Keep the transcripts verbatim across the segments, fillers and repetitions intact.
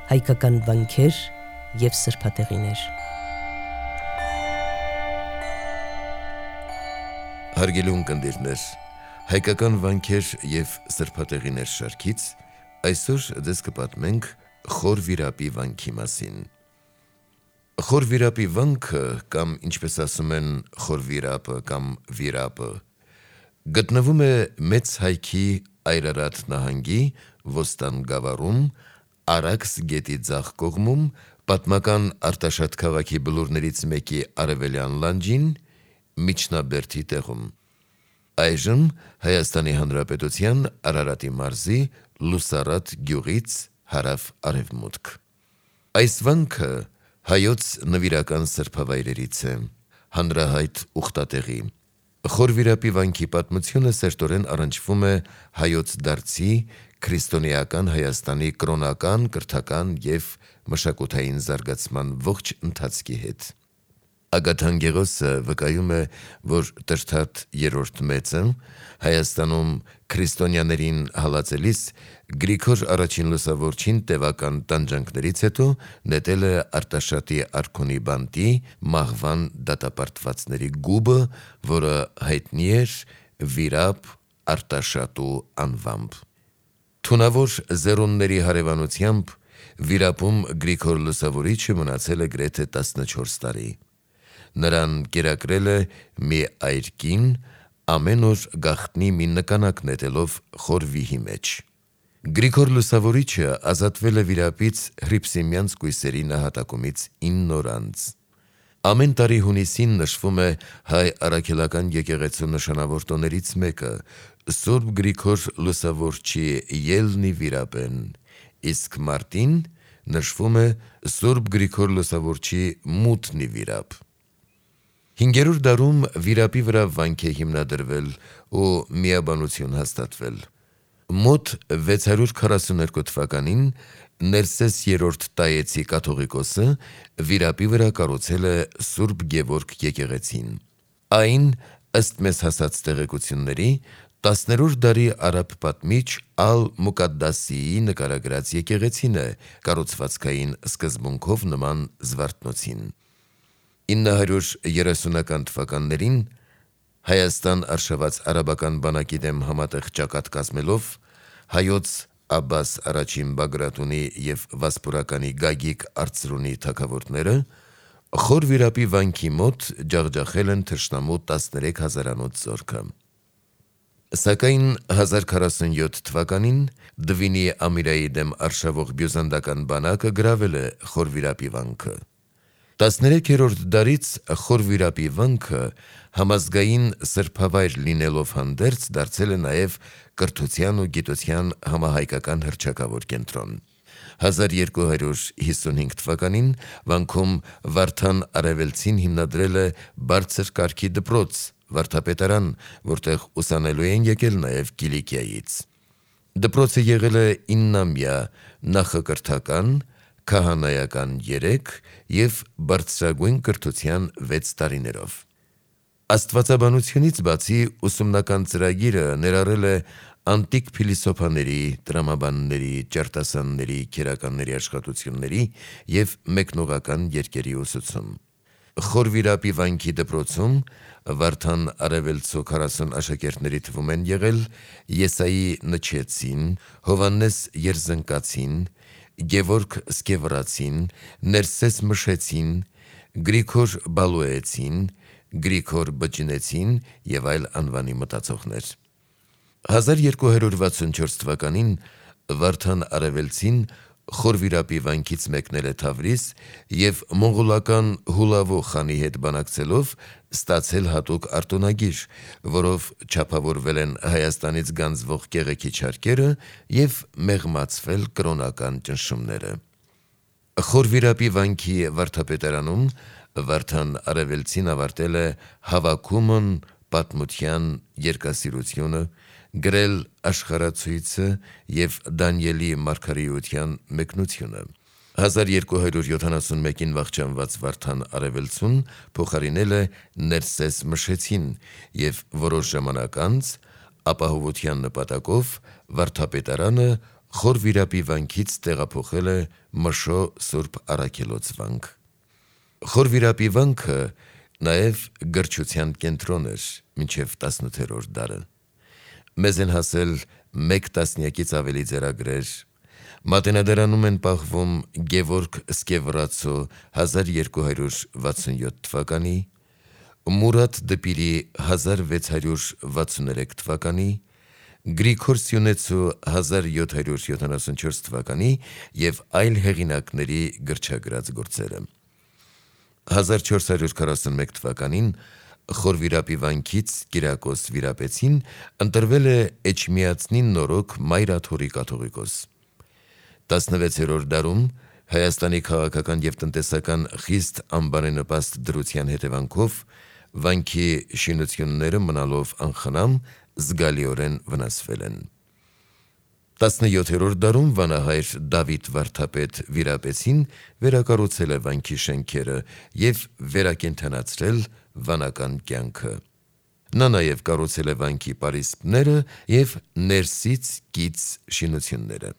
հայկական վանքեր և սրբատեղիներ։ Հարգելի ունկնդիրներ, հայկական վանքեր և սրբատեղիներ շարքից այսօր ձեզ կպատմենք Խոր Վիրապի վանքի մասին։ Խոր Վիրապի վանքը, կամ ինչպես ասում են Խոր Վիրապը կամ Վիրապը, գտնվում է Մեծ Հայքի Այրարատ նահանգի Ոստան գավառում, Արաքս գետի ձախ կողմում, պատմական Արտաշատ քաղաքի բլուրներից մեկի արևելյան լանջին, Միջնաբերդի տեղում։ Այժմ Հայաստանի Հանրապետության Արարատի մարզի Լուսարատ գյուղից հարավ-արևմուտք։ Այս վանքը հայոց նվիրական սրբավայրերից է, հանրահայտ ուխտատեղի։ Խոր Վիրապի վանքի պատմությունը սերտորեն առնչվում է հայոց դարձի, քրիստոնեական Հայաստանի կրոնական, կրթական և մշակութային զարգացման ողջ ընթացքի հետ։ Ագաթան Գեղոսը վկայում է, որ Տրդատ երրորդ մեծը Հայաստանում քրիստոնյաներին հալածելիս Գրիգոր առաջին Լուսավորչին տևական տանջանքներից հետո նետել է Արտաշատի արքունի բանտի մահվան դատապարտվածների գուբը, որը հայտնի էր Վիրապ Արտաշատու անվամբ։ Թունավոր զերոնների հարևանությամբ Վիրապում Գրիգոր Լուսավորիչը մնացել է գրեթե տասնչորս տարի։ Նրան կերակրել է մի այր կին, ամեն օր գաղտնի մի նկանակ նետելով խորվիհի մեջ։ Գրիգոր Լուսավորիչը ազատվել է Վիրապից Հռիփսիմյանց կույսերի նահատակումից ինն օր անց։ Ամեն տարի հունիսին նշվում է հայ առաքելական եկեղեցու նշանավոր տոներից մեկը՝ Սուրբ Գրիգոր Լուսավորչի ելնի Վիրապեն, իսկ մարտին նշվում է Սուրբ Գրիգոր Լուսավորչի մութնի Վիրապ։ Հինգերորդ դարում Վիրապի վրա վանք է հիմնադրվել ու միաբանություն հաստատվել։ Մոտ վեց հարյուր քառասուներկու թվականին Ներսես երրորդ Տայեցի կաթողիկոսը Վիրապի վրա կառուցել է Սուրբ Գևորգ եկեղեցին։ Այն, ըստ մեզ հասած տեղեկությունների, տասներորդ դարի արաբ պատմիչ Ալ-Մուկադդասիի նկարագրած եկեղեցին է կառուցվածքային սկզբունքով նման Զվարթնոցին։ ինը հարյուր երեսունական թվականներին Հայաստան արշաված արաբական բանակի դեմ համատեղ ճակատ կազմելով հայոց Աբբաս առաջին Բագրատունի և Վասպուրականի Գագիկ Արծրունի թագավորները Խոր Վիրապի վանքի մոտ ջախջախել են թշնամու տասներեք հազարանոց զորքը։ Սակայն հազար քառասունյոթ թվականին Դվինի Ամիրայի դեմ արշավող բյուզանդական բանակը գրավել է Խոր Վիրապի վանքը։ Տասներեքերորդ դարից Խոր Վիրապի վանքը համազգային սրբավայր լինելով հանդերձ դարձել է նաև կրթության ու գիտության համահայկական հռչակավոր կենտրոն։ հազար երկու հարյուր հիսունհինգ թվականին վանքում Վարդան Արևելցին հիմնադրել է բարձր կարգի դպրոց, վարդապետարան, որտեղ ուսանելու են եկել նաև Կիլիկիայից։ Դպրոցը եղել է իննամյա նախակրթական, քահանայական երեք և բարձրագույն կրթության վեց տարիներով։ Աստվածաբանությունից բացի ուսումնական ծրագիրը ներառել է անտիկ փիլիսոփաների, տրամաբանների, ճարտասանների, քերականների աշխատությունների և մեկնողական երկերի ուսուցում։ Խոր Վիրապի վանքի դպրոցում Վարդան Արևելցու քառասուն աշակերտների թվում են եղել Եսայի Նչեցին, Հովհաննես Երզնկացին, Գևորգ Սկևրացին, Ներսես Մշեցին, Գրիգոր Բալուեցին, Գրիգոր Բջինեցին և այլ անվանի մտածողներ։ հազար երկու հարյուր վաթսունչորս թվականին Վարդան Արևելցին Խոր Վիրապի վանքից մեկնել է Թավրիզ և մոնղոլական Հուլավո խանի հետ բանակցելով ստացել հատուկ արտոնագիր, որով չափավորվել են Հայաստանից գանձվող կեղեքի չարկերը և մեղմացվել կրոնական ճնշումները։ Խոր Վիրապի վանքի վարդապետարանում Վարդան Արևելցին ավարտել է հավաքումն պատմության երկասիրությունը, գրել աշխարհացույցը և Դանիելի մարգարեության մեկնությունը։ հազար երկու հարյուր յոթանասունմեկին վախճանված Վարդան Արևելցուն փոխարինել է Ներսես Մշեցին և որոշ ժամանակ անց ապահովության նպատակով վարդապետարանը Խոր վիրապի վանքից տեղափոխել է Մշո Սուրբ Առաքելոց վանք։ Խոր վիրապի վանքը նաև գրչության կենտրոն էր մինչև տասնութերորդ դարը։ Մեզ են հասել մեկ տասնյակից ավելի ձեռագրեր։ Մատենադարանում են պահվում Գևորգ Սկևրացո հազար երկու հարյուր վաթսունյոթ թվականի, Մուրադ Դպիրի հազար վեց հարյուր վաթսուներեք թվականի, Գրիգոր Սյունեցու հազար յոթ հարյուր յոթանասունչորս թվականի և այլ հեղինակների գրչագրած գործերը։ հազար չորս հարյուր քառասունմեկ թվականին Խոր վիրապի վանքից Կիրակոս Վիրապեցին ընտրվել է Էջմիածնի նորոգ Մայրաթորի կաթողիկոս։ տասնվեցերորդ դարում Հայաստանի քաղաքական և տնտեսական խիստ անբարենպաստ դրության հետևանքով վանքի շինությունները մնալով անխնամ զգալիորեն վնասվել են։ տասնյոթերորդ դարում վանահայր Դավիթ Վարդապետ Վիրապեցին վերակառուցել է վանքի շենքերը և վերակենդանացրել վանական կյանքը։ Նա նաև կառուցել է վանքի պարիսպները և ներսից կից շինությունները։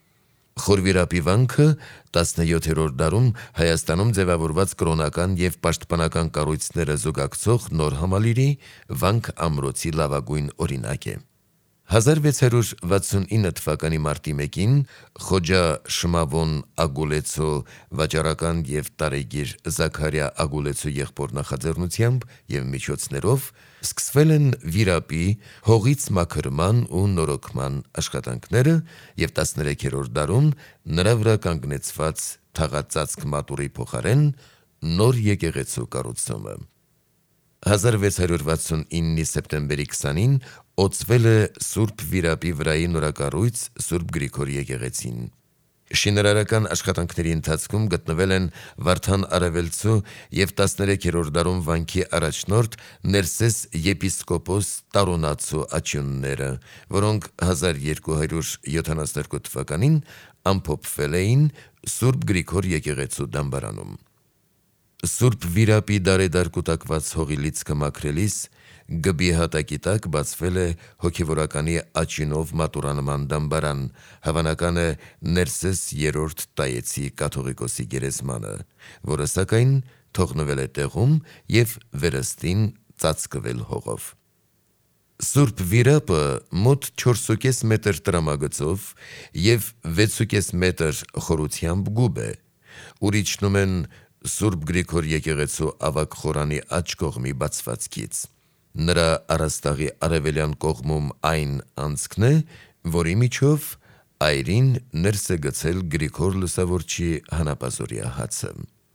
Խոր վիրապի վանքը տասնյոթերորդ դարում Հայաստանում ձևավորված կրոնական և պաշտպանական կառույցները զուգակցող նոր համալիրի վանք ամրոցի լավագույն օրինակ է։ հազար վեց հարյուր վաթսունինը թվականի մարտի մեկին Խոջա Շմավոն Ագուլեցու վաճառական և տարեգիր Զաքարյա Ագուլեցու եղբոր նախաձեռնությամբ և միջոցներով սկսվել են վիրապի, հողից մաքրման ու նորոգման աշխատանքները և տասներեքերորդ դարում նրա վրա կանգնեցված թաղածածկ մատուռի փոխարեն նոր եկեղեցու կառուցումը։ հազար վեց հարյուր վաթսունինի սեպտեմբերի քսանին օծվել է Սուրբ Վիրապի վրայի նորակառույց Սուրբ Գրիգոր եկեղեցին։ Շինարարական աշխատանքների ընթացքում գտնվել են Վարդան Արևելցու և տասներեքերորդ դարում վանքի առաջնորդ Ներսես եպիսկոպոս Տարոնացու աճյունները, որոնք հազար երկու հարյուր յոթանասունյոթ թվականին ամփոփվել էին Սուրբ Գրիգոր եկեղեցու դամբարանում։ Սուրբ Վիրապի դարեդար կուտակված հողի լիցքը մաքրելիս գբի հատակի տակ բացվել է հոգևորականի աճյունով մատուռանման դամբարան, հավանական է Ներսես երրորդ Տայեցի կաթողիկոսի գերեզմանը, որը սակայն թողնվել է տեղում և վերստին ծածկվել հողով։ Սուրբ Վիրապը մոտ չորսուկես մետր տրամագծով և վեցուկես մետր խորությամբ գուբ է, ուր իջնում են Սուրբ Գրիգոր եկեղեցու ավագ խորանի աջ կողմի բացվածքից։ Նրա առաստաղի արևելյան կողմում այն անցքն է, որի միջով այրին ներս է գցել Գրիգոր Լուսավորչի հանապազօրյա հացը։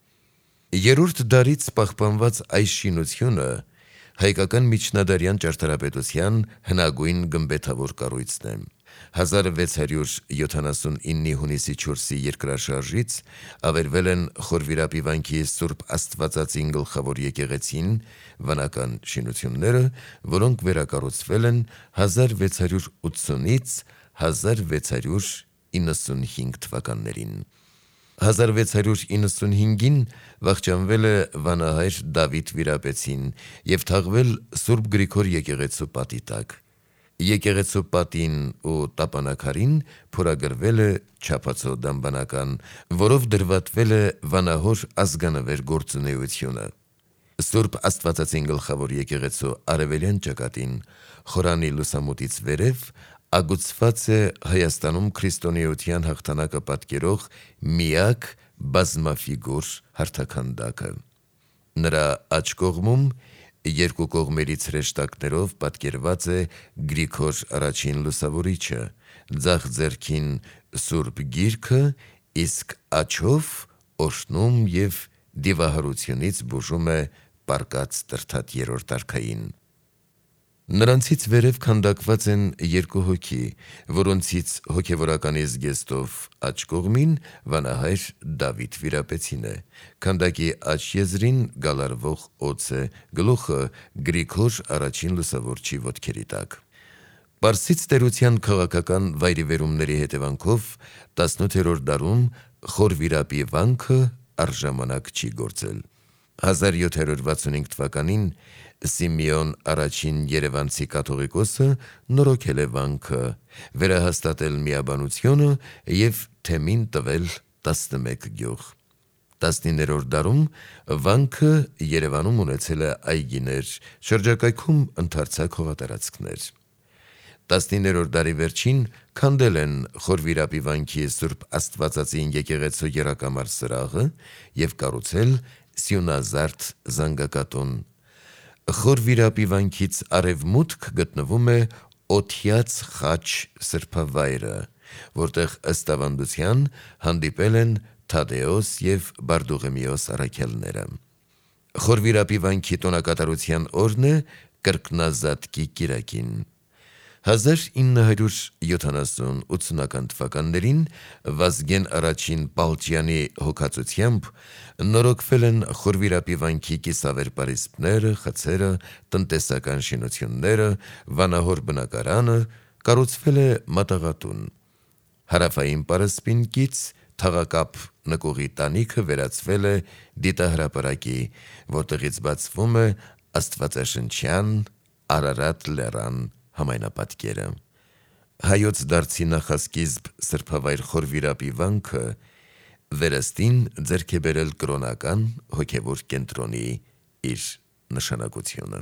Երրորդ դարից պահպանված այս շինությունը հայկական միջնադարյան ճարտարապետության հնագույն գմբեթավոր կառույցն է։ հազար վեց հարյուր յոթանասունինի հունիսի չորսի երկրաշարժից ավերվել են Խոր վիրապի վանքի Սուրբ Աստվածածին գլխավոր եկեղեցին վանական շինությունները, որոնք վերակառուցվել են հազար վեց հարյուր ութսունից հազար վեց հարյուր իննսունհինգ թվականներին։ հազար վեց հարյուր իննսունհինգին վախճանվել է վանահայր Դավիթ Վիրապեցին և թաղվել Սուրբ Գրիգոր եկեղեցու պատի տակ։ Եկեղեցու պատին ու տապանաքարին փորագրվել է չափածո դամբանական, որով դրվատվել է վանահոր ազգանվեր գործունեությունը։ Սուրբ Աստվածածին գլխավոր եկեղեցու արևելյան ճակատին խորանի լուսամուտից վերև ագուցված է Հայաստանում քրիստոնեության հաղթանակը պատկերող միակ բազմաֆիգուր հարթաքանդակը։ Նրա աջ կողմում երկու կողմերից հրեշտակներով պատկերված է Գրիգոր առաջին Լուսավորիչը, ձախ ձեռքին Սուրբ Գիրքը, իսկ աջով օրհնում և դիվահարությունից բուժում է պառկած Տրդատ երրորդ արքային։ Նրանցից վերև քանդակված են երկու հոգի, որոնցից հոգևորականի զգեստով աջ կողմին վանահայր Դավիթ Վիրապեցին է, քանդակի աջ եզրին գալարվող օձ է, գլուխը Գրիգոր առաջին Լուսավորչի ոտքերի տակ։ Պարսից տերության քաղաքական վայրիվերումների հետևանքով տասնութերորդ դարում Խոր վիրապի վանքը առժամանակ չի գործել։ հազար յոթ հարյուր վաթսունհինգ թվականին Սիմեոն առաջին երևանցի կաթողիկոսը նորոգել է վանքը, վերահաստատել միաբանությունը և թեմին տվել տասնմեկ գյուղ։ տասնիններորդ դարում վանքը Երևանում ունեցել է այգիներ, շրջակայքում ընդարձակ հողատարածքներ։ տասնիններորդ դարի վերջին քանդել են Խորվիրապի վանքի Սուրբ Աստվածածին եկեղեցու եռակամար սրահը և կառուցել սյունազարդ զանգակատուն։ Խորվիրապի վանքից արևմուտք գտնվում է Օթյաց խաչ սրբավայրը, որտեղ ըստ ավանդության հանդիպել են Թադեոս և Բարդուղիմեոս առաքյալները։ Խորվիրապի վանքի տոնակատարության օրն է Կրկնազատկի կիրակին։ հազար ինը հարյուր յոթանասուն թվականներին Վազգեն առաջին Պալճյանի հոգացությամբ նորոգվել են Խորվիրապի վանքի կիսավեր պարիսպները, խցերը, տնտեսական շինությունները, վանահոր բնակարանը, կառուցվել է մատաղատուն։ Հարավային պարսպին կից թաղակապ նկուղի տանիքը վերածվել է դիտահրապարակի, որտեղից բացվում է աստվածաշնչյան Արարատ լեռան համայնապատկերը։ Հայոց դարձի նախասկիզբ սրբավայր Խորվիրապի վանքը վերստին ձեռք է բերել կրոնական հոգևոր կենտրոնի իր նշանակությունը։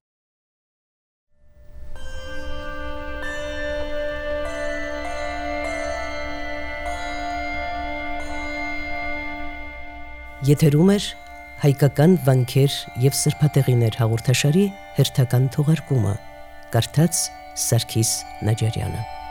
Եթերում էր հայկական վանքեր և սրբատեղիներ հաղորդաշարի հերթական թողարկումը, կարդաց Սարգիս Նաջարյանը։